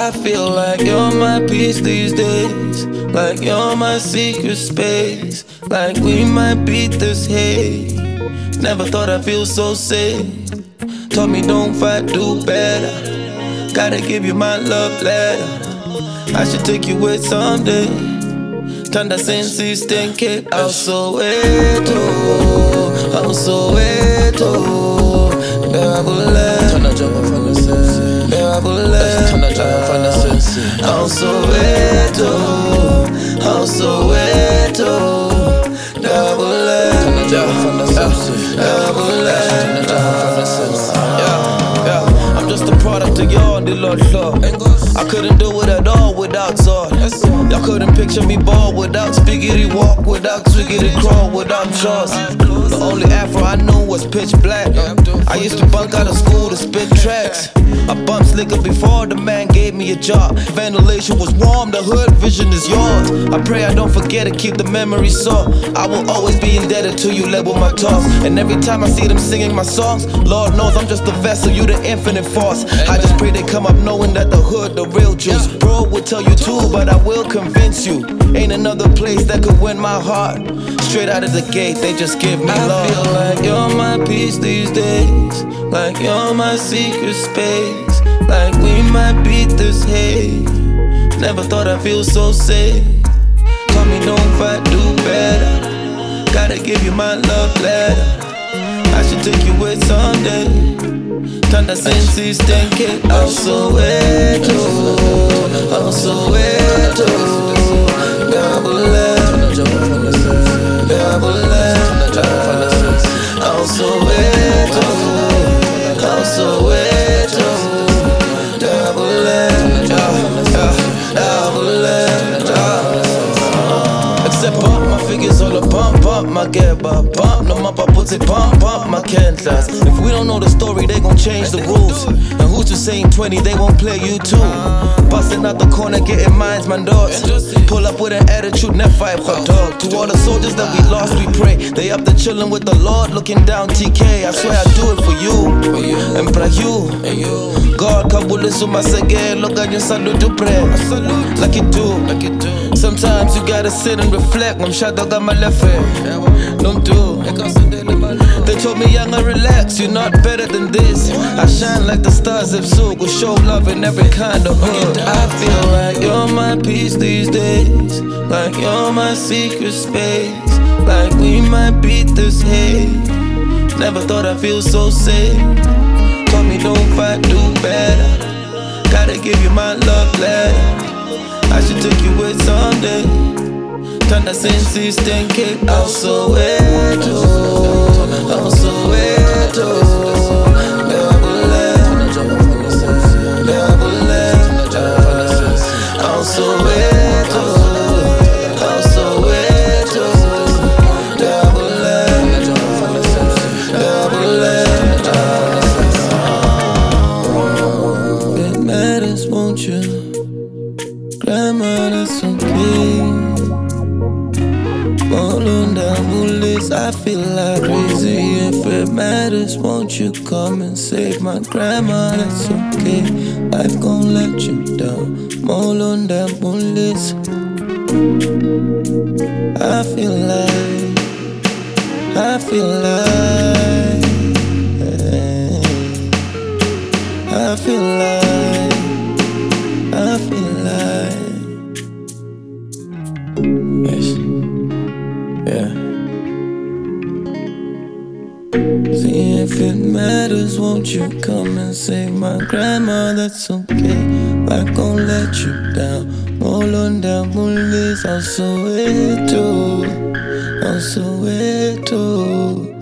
I feel like you're my peace these days, like you're my secret space, like we might beat this hate. Never thought I'd feel so safe. Told me don't fight, do better. Gotta give you my love letter. I should take you with someday. Tanta insistente ao Soweto, ao Soweto. Ao Soweto, ao Soweto. I'm just a product of y'all and the Lord Lord. I couldn't do it at all without Zod. Y'all couldn't picture me ball without spiggity walk, without twiggity crawl, without jaws. The only afro I knew was pitch black. I used to bunk out of school to spit tracks. I bumped slicker before the man gave me a job. Ventilation was warm, the hood vision is yours. I pray I don't forget it, keep the memory sore. I will always be indebted to you, label my talks. And every time I see them singing my songs, Lord knows I'm just a vessel, you the infinite force. I just pray they come up knowing that the hood, the real juice. Bro would tell you too, but I will convince you. Ain't another place that could win my heart. Straight out of the gate, they just give me love. I feel like you're my peace these days, like you're my secret space, like we might beat this hate. Never thought I'd feel so safe. Told me don't fight, do better. Gotta give you my love letter. I should take you with someday. Tanta insistente ao Soweto, ao Soweto. Ao Soweto, ao Soweto. Except bump, my figures all a bump, my get bump, no mapa puts it bump, my can class. If we don't know the story, they gon' change the rules. And who's to say in 20 they won't play you too? Busting out the corner, getting mines, my dogs. Pull up with an attitude, never fight hot dog. To all the soldiers that we lost, we pray. They up there chillin' with the Lord, looking down TK. I swear I do it for you, and for you. God, kabulisu masege, look at your son to pray. Like you do. Sometimes you gotta sit and reflect. I'm shot dog on my left hand. Don't do. They told me young and relax, you're not better than this. I shine like the stars of Zugu, show love in every kind of hood. I feel like you're my peace these days, like you're my secret space, like we might beat this hate. Never thought I'd feel so safe. Told me don't fight, do better. Gotta give you my love letter. I should take you with someday. Tanta insistente ao Soweto, ao Soweto. Ao Soweto, ao Soweto. It matters, won't you? Grandma, that's okay. Rolling down bullets, I feel like crazy. If it matters, won't you come and save my grandma? That's okay. Life gon' let you down. Rolling down bullets. I feel like I feel like yes. Yeah. See, if it matters, won't you come and save my grandma? That's okay. Life gon' let you down. Rolling down bullets. Ao Soweto, ao Soweto.